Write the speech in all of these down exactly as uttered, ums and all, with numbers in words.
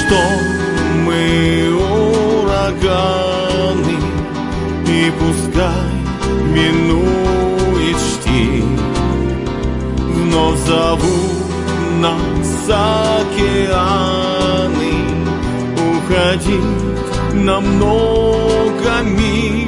штормы, ураганы, и пускай минует штиль, вновь зовут нас океаны уходить на много миль.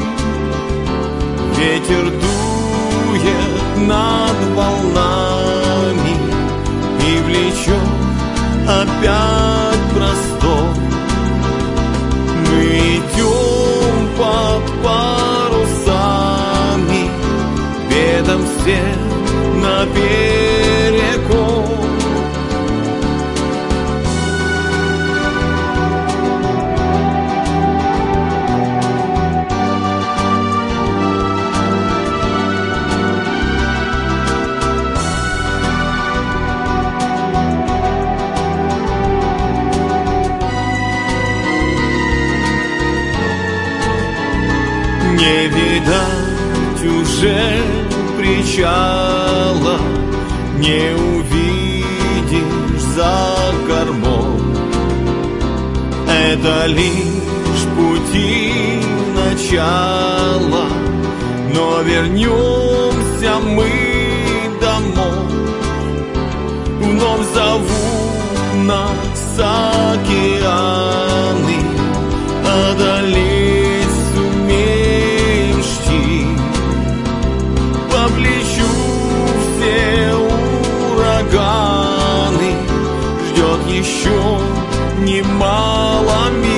Ветер дует над волнами и влечет опять простор. Мы идем под парусами, бедам всем наперекор. Не видать уже причала, не увидишь за кормой. Это лишь пути начало, но вернемся мы домой. Вновь зовут нас океаны, одолеть сумеем штиль. По плечу все ураганы, ждет еще немало миль.